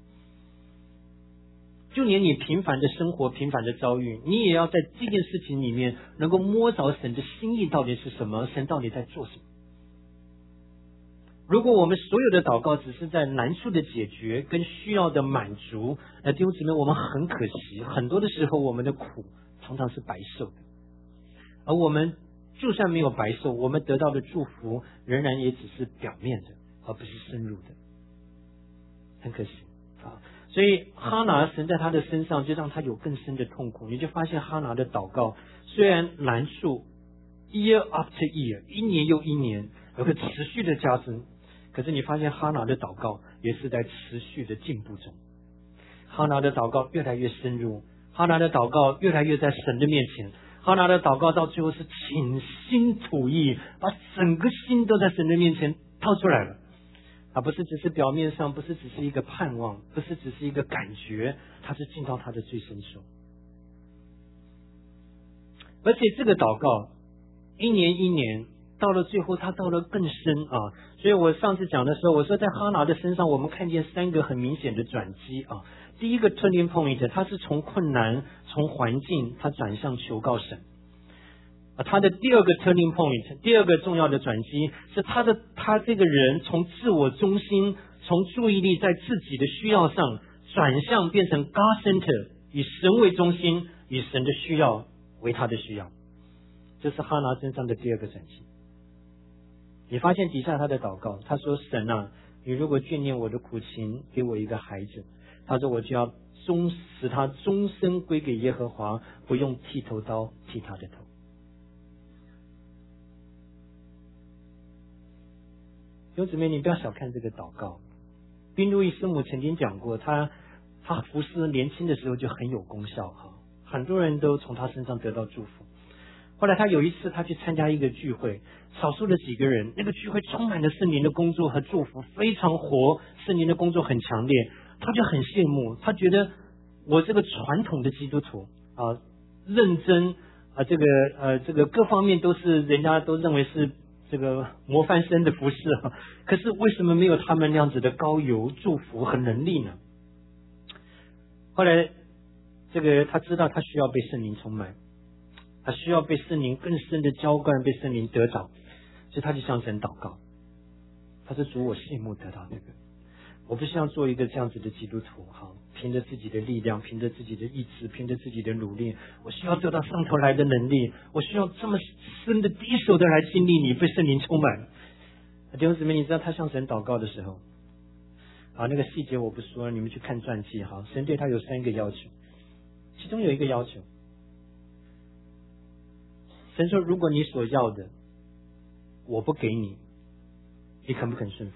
就连你平凡的生活、平凡的遭遇，你也要在这件事情里面能够摸着神的心意到底是什么，神到底在做什么。如果我们所有的祷告只是在难处的解决跟需要的满足，弟兄姊妹，我们很可惜，很多的时候我们的苦常常是白受的。而我们就算没有白受，我们得到的祝福仍然也只是表面的，而不是深入的，很可惜啊。所以哈拿神在他的身上就让他有更深的痛苦，你就发现哈拿的祷告虽然难处 year after year 一年又一年有个持续的加深，可是你发现哈拿的祷告也是在持续的进步中，哈拿的祷告越来越深入，哈拿的祷告越来越在神的面前，哈拿的祷告到最后是倾心吐意，把整个心都在神的面前掏出来了，不是只是表面上，不是只是一个盼望，不是只是一个感觉，他是进到他的最深处。而且这个祷告一年一年到了最后，他到了更深所以我上次讲的时候，我说在哈拿的身上我们看见三个很明显的转机第一个 turning point， 他是从困难从环境他转向求告神。他的第二个 turning point， 第二个重要的转机是他这个人从自我中心，从注意力在自己的需要上转向变成 God center， 以神为中心，以神的需要为他的需要。这是哈拿身上的第二个转机。你发现底下他的祷告，他说神你如果眷念我的苦情，给我一个孩子，他说我就要使他终身归给耶和华，不用剃头刀剃他的头。弟兄姊妹，你不要小看这个祷告。宾路易师母曾经讲过，他服侍年轻的时候就很有功效很多人都从他身上得到祝福。后来他有一次他去参加一个聚会，少数的几个人，那个聚会充满了圣灵的工作和祝福，非常活，圣灵的工作很强烈，他就很羡慕，他觉得我这个传统的基督徒认真这个各方面都是人家都认为是这个模范生的服侍可是为什么没有他们那样子的高油祝福和能力呢？后来他知道他需要被圣灵充满，他需要被圣灵更深的浇灌，被圣灵得着，所以他就向神祷告，他说主，我羡慕得到这个，我不希望做一个这样子的基督徒凭着自己的力量，凭着自己的意志，凭着自己的努力，我需要得到上头来的能力，我需要这么深的低手的来经历你，被圣灵充满。弟兄姊妹，你知道他向神祷告的时候那个细节我不说了，你们去看传记神对他有3个要求，其中有一个要求，神说如果你所要的我不给你，你肯不肯顺服？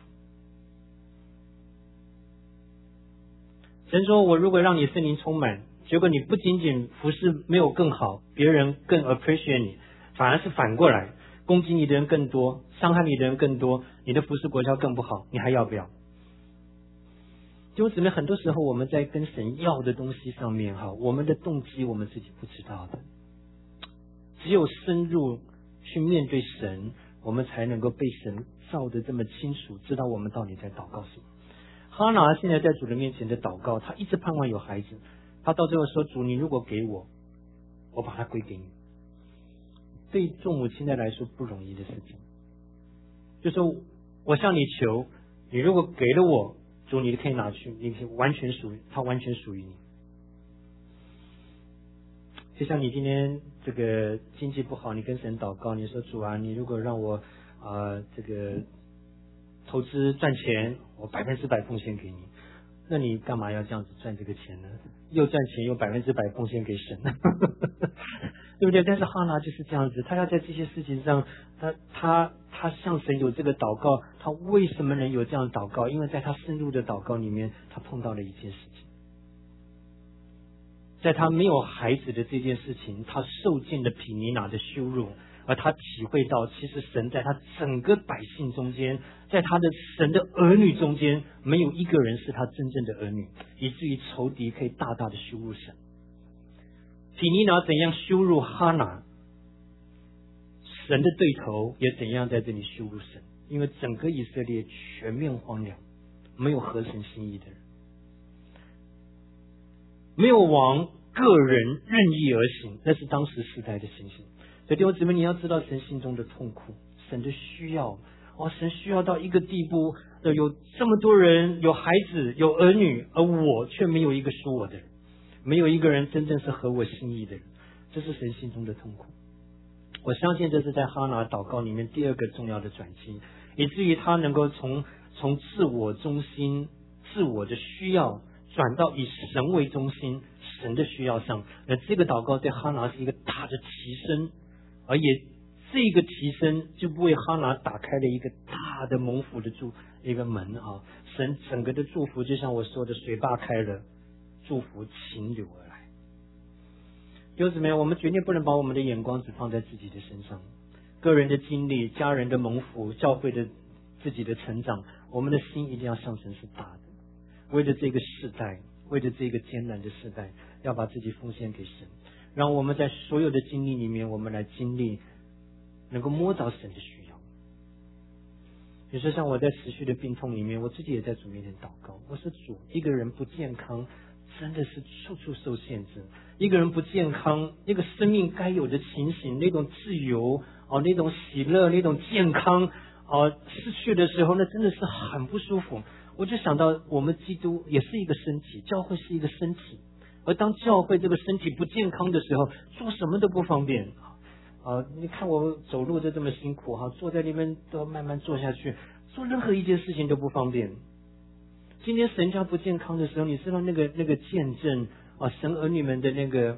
神说我如果让你圣灵充满，结果你不仅仅服侍没有更好，别人更 appreciate 你，反而是反过来，攻击你的人更多，伤害你的人更多，你的服侍国家更不好，你还要不要？ 弟兄姊妹，很多时候我们在跟神要的东西上面我们的动机我们自己不知道的，只有深入去面对神，我们才能够被神照得这么清楚，知道我们到底在祷告什么。哈拿现在在主的面前的祷告，他一直盼望有孩子，他到最后说，主，你如果给我，我把它归给你。对做母亲的来说不容易的事情，就说我向你求，你如果给了我，主你可以拿去，你可以完全属于他，完全属于你。就像你今天这个经济不好，你跟神祷告，你说主啊，你如果让我这个投资赚钱，我100%奉献给你，那你干嘛要这样子赚这个钱呢？又赚钱又100%奉献给神，对不对？但是哈拿就是这样子，他要在这些事情上，他向神有这个祷告，他为什么能有这样的祷告？因为在他深入的祷告里面，他碰到了一件事情，在他没有孩子的这件事情，他受尽了毗尼拿的羞辱，而他体会到，其实神在他整个百姓中间，在他的神的儿女中间，没有一个人是他真正的儿女，以至于仇敌可以大大的羞辱神。毗尼拿怎样羞辱哈拿，神的对头也怎样在这里羞辱神，因为整个以色列全面荒凉，没有合神心意的人，没有往个人任意而行，那是当时时代的情形。所以弟兄姊妹，你要知道神心中的痛苦，神的需要，神需要到一个地步，有这么多人有孩子有儿女，而我却没有一个属我的人，没有一个人真正是合我心意的人，这是神心中的痛苦。我相信这是在哈拿祷告里面第二个重要的转机，以至于他能够从自我中心、自我的需要转到以神为中心、神的需要上。而这个祷告对哈拿是一个大的提升，而也这个提升就为哈拿打开了一个大的蒙福的一个门神整个的祝福就像我说的，水坝开了，祝福倾流而来。弟兄姊妹，我们绝对不能把我们的眼光只放在自己的身上，个人的经历、家人的蒙福、教会的自己的成长，我们的心一定要上升是大的。为了这个世代，为了这个艰难的世代，要把自己奉献给神，让我们在所有的经历里面，我们来经历能够摸着神的需要。比如说像我在持续的病痛里面，我自己也在主面前祷告，我说主，一个人不健康真的是处处受限制，一个人不健康，那个生命该有的情形，那种自由那种喜乐，那种健康失去的时候，那真的是很不舒服。我就想到我们基督也是一个身体，教会是一个身体，而当教会这个身体不健康的时候，做什么都不方便你看我走路就这么辛苦坐在那边都要慢慢坐下去，做任何一件事情都不方便。今天神家不健康的时候，你知道那个见证神儿女们的那个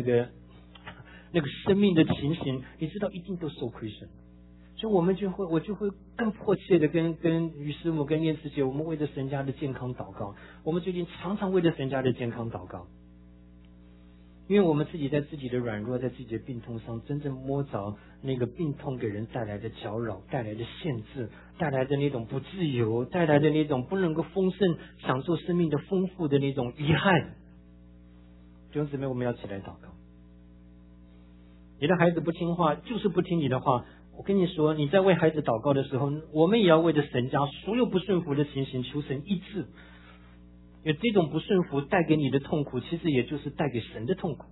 生命的情形，你知道一定都受亏损。所以我就会更迫切的跟于师母跟燕慈姐，我们为着神家的健康祷告。我们最近常常为着神家的健康祷告，因为我们自己在自己的软弱，在自己的病痛上真正摸着那个病痛给人带来的搅扰，带来的限制，带来的那种不自由，带来的那种不能够丰盛享受生命的丰富的那种遗憾。弟兄姊妹，我们要起来祷告。你的孩子不听话，就是不听你的话，我跟你说，你在为孩子祷告的时候，我们也要为着神家所有不顺服的情形求神医治。因为这种不顺服带给你的痛苦，其实也就是带给神的痛苦。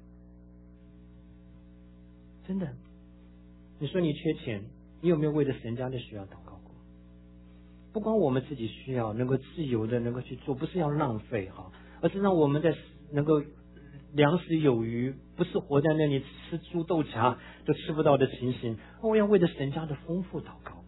真的，你说你缺钱，你有没有为着神家的需要祷告过？不光我们自己需要能够自由的能够去做，不是要浪费而是让我们在能够粮食有余，不是活在那里吃猪豆荚都吃不到的情形。我要为着神家的丰富祷告。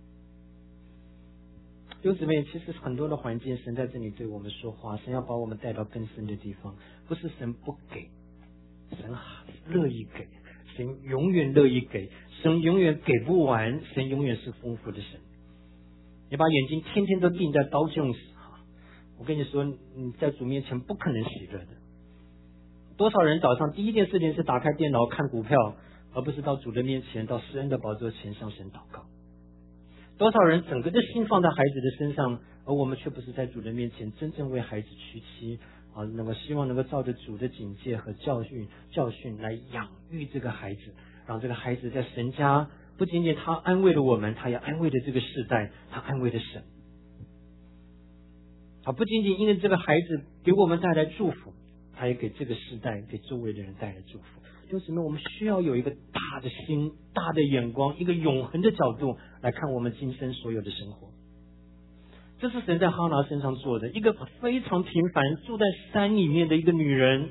弟兄姊妹，其实很多的环境，神在这里对我们说话，神要把我们带到更深的地方。不是神不给，神乐意给，神永远乐意给，神永远给不完，神永远是丰富的神。你把眼睛天天都定在刀剑上，我跟你说，你在主面前不可能喜乐的。多少人早上第一件事情是打开电脑看股票，而不是到主的面前，到施恩的宝座前向神祷告。 多少人整个的心放在孩子的身上，而我们却不是在主的面前真正为孩子屈膝能够希望能够照着主的警戒和教训来养育这个孩子，让这个孩子在神家不仅仅他安慰了我们，他也安慰了这个世代，他安慰了神。不仅仅因为这个孩子给我们带来祝福，他也给这个世代给周围的人带来祝福。为什么我们需要有一个大的心、大的眼光，一个永恒的角度来看我们今生所有的生活？这是神在哈拿身上做的，一个非常平凡住在山里面的一个女人，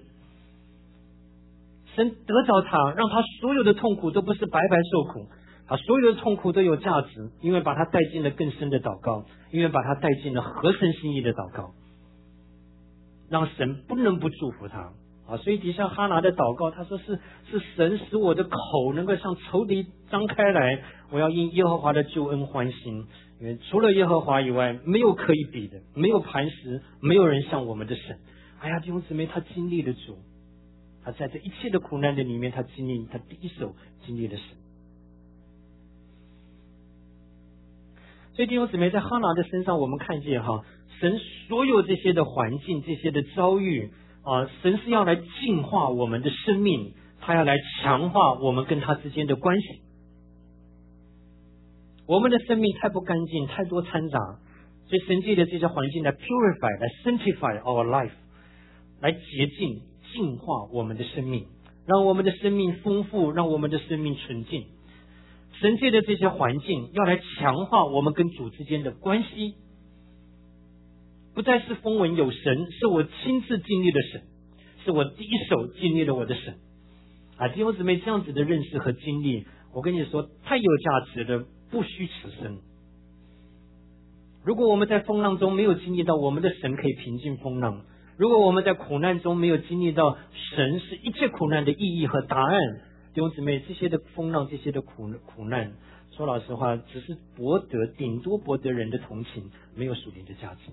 神得着她，让她所有的痛苦都不是白白受苦，她所有的痛苦都有价值，因为把她带进了更深的祷告，因为把她带进了合神心意的祷告，让神不能不祝福她所以底下哈拿的祷告，他说是神使我的口能够像仇敌张开来，我要因耶和华的救恩欢心，因为除了耶和华以外，没有可以比的，没有磐石，没有人像我们的神。弟兄姊妹，他经历了主，他在这一切的苦难的里面，他第一手经历了神。所以弟兄姊妹，在哈拿的身上，我们看见神所有这些的环境，这些的遭遇神是要来净化我们的生命，他要来强化我们跟他之间的关系。我们的生命太不干净，太多掺杂，所以神借的这些环境来 purify， 来 sanctify our life， 来洁净净化我们的生命，让我们的生命丰富，让我们的生命纯净。神借的这些环境要来强化我们跟主之间的关系，不再是风闻有神，是我亲自经历的神，是我第一手经历了我的神弟兄姊妹，这样子的认识和经历，我跟你说太有价值了，不虚此生。如果我们在风浪中没有经历到我们的神可以平静风浪，如果我们在苦难中没有经历到神是一切苦难的意义和答案，弟兄姊妹，这些的风浪，这些的苦难，说老实话，只是顶多博得人的同情，没有属灵的价值。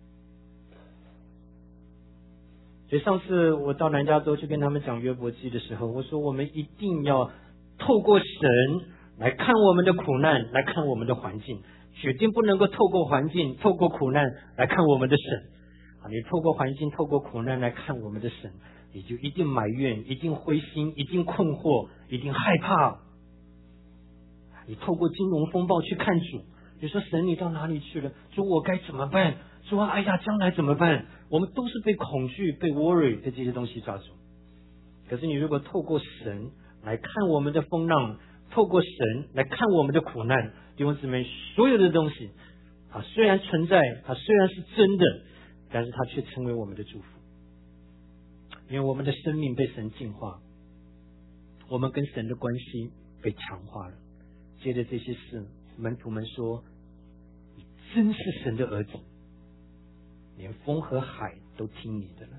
所以上次我到南加州去跟他们讲约伯记的时候，我说我们一定要透过神来看我们的苦难，来看我们的环境，决定不能够透过环境、透过苦难来看我们的神你透过环境、透过苦难来看我们的神，你就一定埋怨，一定灰心，一定困惑，一定害怕。你透过金融风暴去看主，你说神你到哪里去了？主我该怎么办？主哎呀将来怎么办？我们都是被恐惧、被 worry 的这些东西抓住。可是你如果透过神来看我们的风浪，透过神来看我们的苦难，弟兄姊妹，所有的东西虽然存在，虽然是真的，但是它却成为我们的祝福。因为我们的生命被神净化，我们跟神的关系被强化了。接着这些事，门徒们说，你真是神的儿子，连风和海都听你的了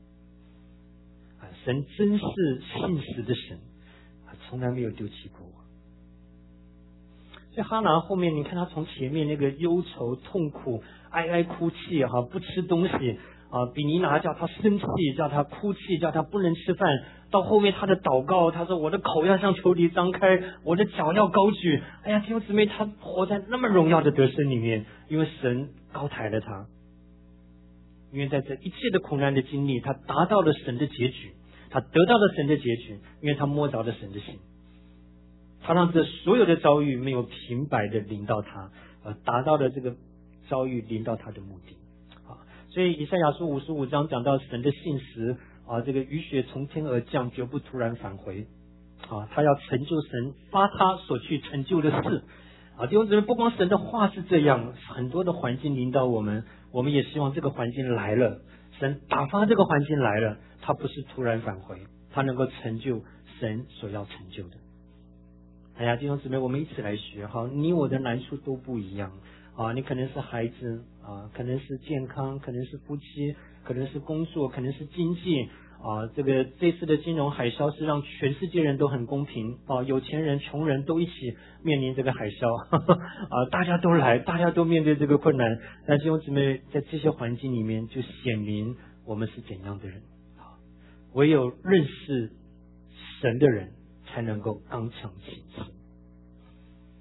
神真是信实的神从来没有丢弃过我。所以哈拿后面你看他从前面那个忧愁痛苦哀哭泣不吃东西比尼拿叫他生气，叫他哭泣，叫他不能吃饭，到后面他的祷告，他说我的口要向仇敌张开，我的脚要高举。弟兄姊妹，他活在那么荣耀的得胜里面，因为神高抬了他，因为在这一切的苦难的经历，他达到了神的结局，他得到了神的结局，因为他摸着了神的心，他让这所有的遭遇没有平白的临到他，达到了这个遭遇临到他的目的所以以赛亚书55章讲到神的信实这个雨雪从天而降，绝不突然返回他要成就神发他所去成就的事弟兄姊妹，不光神的话是这样，很多的环境临到我们，我们也希望这个环境来了，神打发这个环境来了，他不是突然返回，他能够成就神所要成就的。弟兄姊妹，我们一起来学你我的难处都不一样你可能是孩子可能是健康，可能是夫妻，可能是工作，可能是经济这次的金融海啸是让全世界人都很公平有钱人穷人都一起面临这个海啸大家都来，大家都面对这个困难。但弟兄姊妹，在这些环境里面就显明我们是怎样的人唯有认识神的人才能够刚强起誓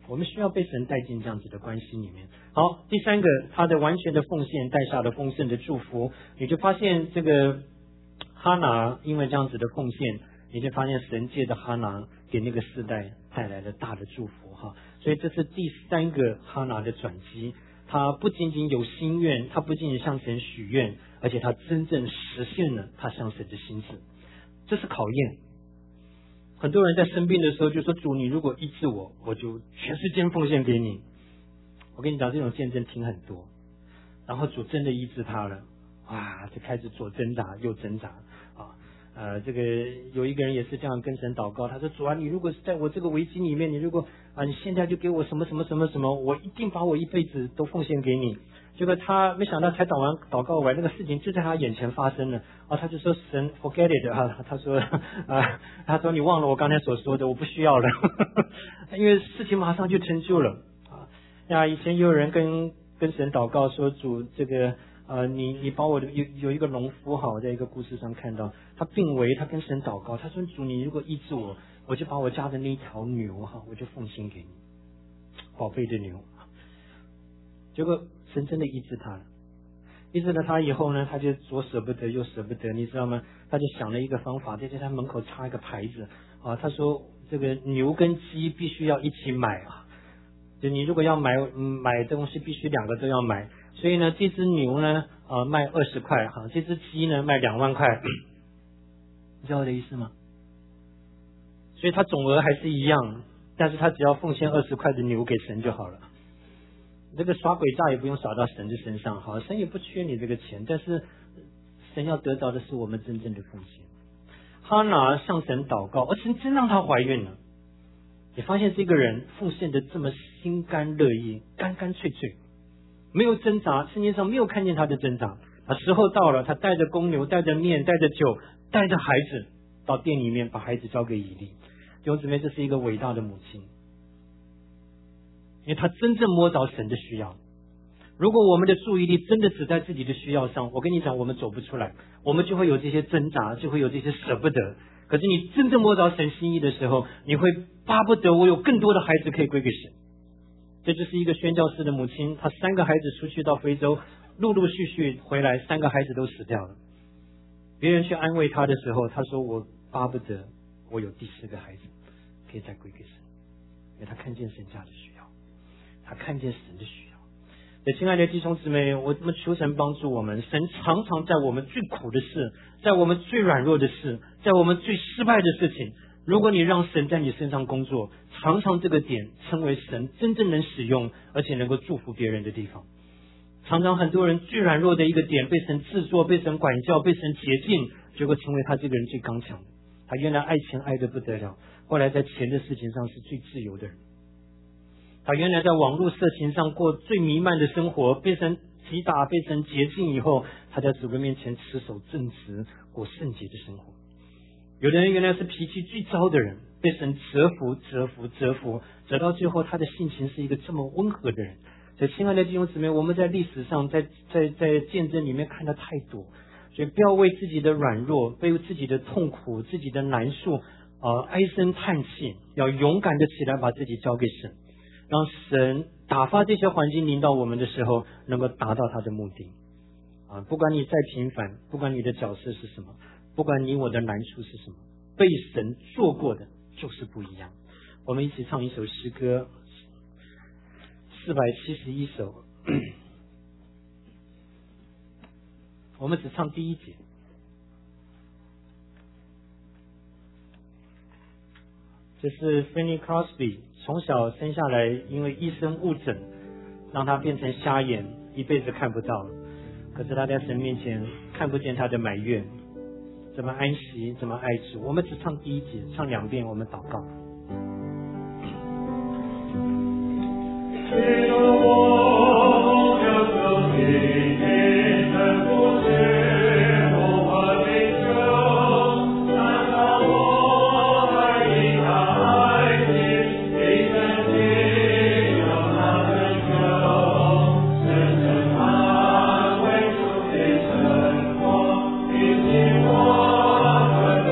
我们需要被神带进这样子的关系里面。好，第三个，他的完全的奉献带下了丰盛的祝福，你就发现这个哈拿因为这样子的奉献，你就发现神借着哈拿给那个世代带来了大的祝福哈。所以这是第三个哈拿的转机，他不仅仅有心愿，他不仅仅向神许愿，而且他真正实现了他向神的心志，这是考验。很多人在生病的时候就说，主，你如果医治我，我就全世界奉献给你。我跟你讲，这种见证听很多，然后主真的医治他了，哇，就开始左挣扎右挣扎啊。这个有一个人也是这样跟神祷告，他说，主啊，你如果是在我这个危机里面，你如果你现在就给我什么什么什么什么，我一定把我一辈子都奉献给你。结果他没想到才祷告完，那个事情就在他眼前发生了他就说，神 forget it 他说你忘了我刚才所说的，我不需要了因为事情马上就成就了以前也有人跟神祷告说，主，这个你把我的有一个农夫我在一个故事上看到，他病危，他跟神祷告，他说，主，你如果医治我，我就把我家的那一条牛我就奉献给你，宝贝的牛。结果神真的医治他了，医治了他以后呢，他就左舍不得右舍不得，你知道吗？他就想了一个方法，在他门口插一个牌子他说这个牛跟鸡必须要一起买就你如果要买东西必须两个都要买，所以呢这只牛呢卖20块这只鸡呢卖2万块，你知道我的意思吗？所以他总额还是一样，但是他只要奉献20块的牛给神就好了。这个耍诡诈也不用耍到神的身上神也不缺你这个钱，但是神要得到的是我们真正的奉献。哈拿向神祷告，而神真让她怀孕了。你发现这个人奉献的这么心甘乐意，干干脆脆，没有挣扎，圣经上没有看见他的挣扎。时候到了，他带着公牛，带着面，带着酒，带着孩子到店里面，把孩子交给以利。弟兄姊妹，这是一个伟大的母亲，因为他真正摸着神的需要。如果我们的注意力真的只在自己的需要上，我跟你讲，我们走不出来，我们就会有这些挣扎，就会有这些舍不得。可是你真正摸着神心意的时候，你会巴不得我有更多的孩子可以归给神。这就是一个宣教士的母亲，她3个孩子出去到非洲，陆陆续续回来，3个孩子都死掉了。别人去安慰她的时候，她说，我巴不得我有第4个孩子可以再归给神，因为她看见神家的需要，她看见神的需要。亲爱的弟兄姊妹，我们求神帮助我们。神常常在我们最苦的事，在我们最软弱的事，在我们最失败的事情，如果你让神在你身上工作，常常这个点成为神真正能使用而且能够祝福别人的地方。常常很多人最软弱的一个点被神制作，被神管教，被神洁净，结果成为他这个人最刚强的。他原来爱钱爱得不得了，后来在钱的事情上是最自由的人。他原来在网络色情上过最弥漫的生活，被神击打，被神洁净以后，他在主的面前持守正直，过圣洁的生活。有的人原来是脾气最糟的人，被神折服，直到最后他的性情是一个这么温和的人。所以亲爱的弟兄姊妹，我们在历史上在见证里面看得太多，所以不要为自己的软弱，为自己的痛苦，自己的难处唉声叹气，要勇敢的起来把自己交给神，让神打发这些环境临到我们的时候，能够达到他的目的不管你再平凡，不管你的角色是什么，不管你我的难处是什么，被神做过的就是不一样。我们一起唱一首诗歌471首我们只唱第1节。这是 Fanny Crosby 从小生下来，因为医生误诊让他变成瞎眼，一辈子看不到了。可是他在神面前看不见他的埋怨，怎么安息，怎么爱主。我们只唱第1节，唱2遍，我们祷告。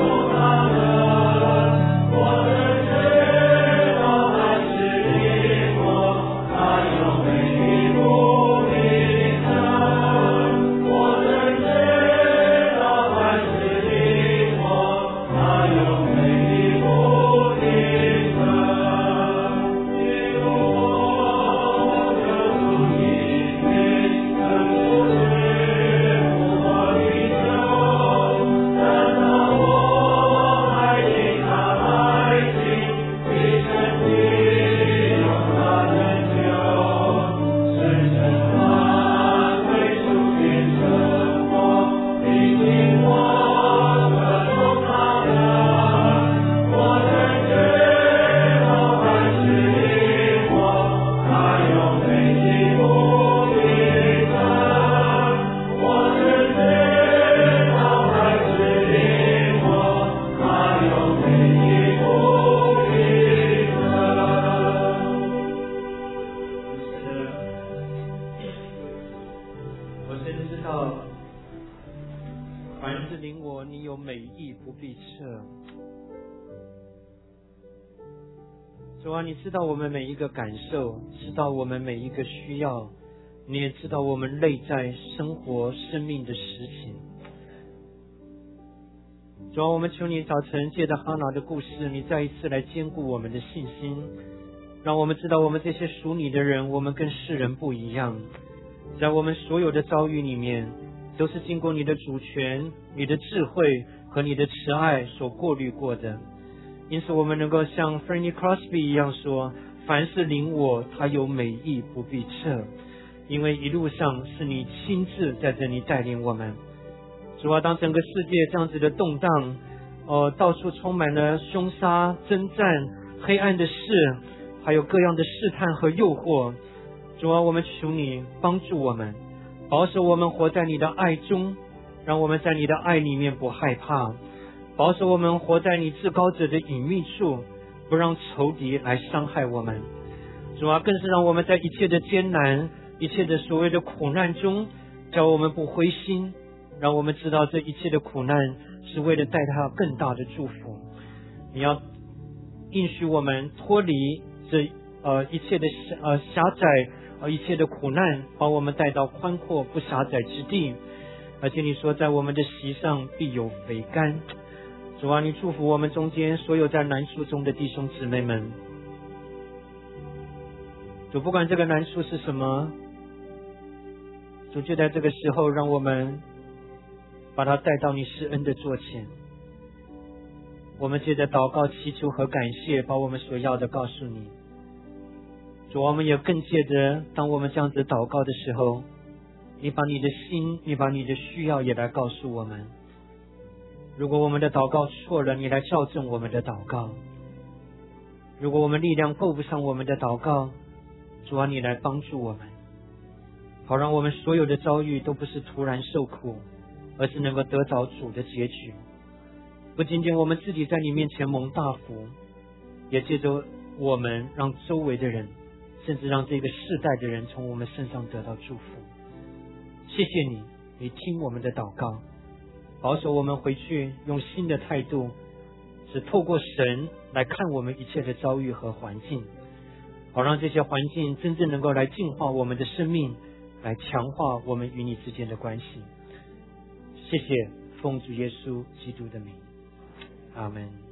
我的道，凡是领我，你有美意不必测。主啊，你知道我们每一个感受，知道我们每一个需要，你也知道我们内在生活生命的实情。主啊，我们求你早晨借着哈拿的故事，你再一次来坚固我们的信心，让我们知道我们这些属你的人，我们跟世人不一样。在我们所有的遭遇里面，都是经过你的主权、你的智慧和你的慈爱所过滤过的。因此我们能够像 Fanny Crosby 一样说，凡是领我，他有美意不必测，因为一路上是你亲自在这里带领我们。主啊，当整个世界这样子的动荡，到处充满了凶杀、征战、黑暗的事，还有各样的试探和诱惑，主啊，我们求你帮助我们，保守我们活在你的爱中，让我们在你的爱里面不害怕，保守我们活在你至高者的隐秘处，不让仇敌来伤害我们。主啊，更是让我们在一切的艰难、一切的所谓的苦难中，叫我们不灰心，让我们知道这一切的苦难是为了带他更大的祝福。你要应许我们脱离这一切的狭窄，一切的苦难，把我们带到宽阔不狭窄之地。而且你说，在我们的席上必有肥甘。主啊，你祝福我们中间所有在难处中的弟兄姊妹们。主，不管这个难处是什么，主就在这个时候，让我们把它带到你施恩的座前。我们借着祷告、祈求和感谢，把我们所要的告诉你。主，我们也更借着当我们这样子祷告的时候，你把你的心，你把你的需要也来告诉我们。如果我们的祷告错了，你来校正我们的祷告。如果我们力量够不上我们的祷告，主啊，你来帮助我们，好让我们所有的遭遇都不是突然受苦，而是能够得着主的结局。不仅仅我们自己在你面前蒙大福，也借着我们让周围的人，甚至让这个世代的人从我们身上得到祝福。谢谢你，你听我们的祷告，保守我们回去用新的态度，只透过神来看我们一切的遭遇和环境，好让这些环境真正能够来净化我们的生命，来强化我们与你之间的关系。谢谢，奉主耶稣基督的名，阿们。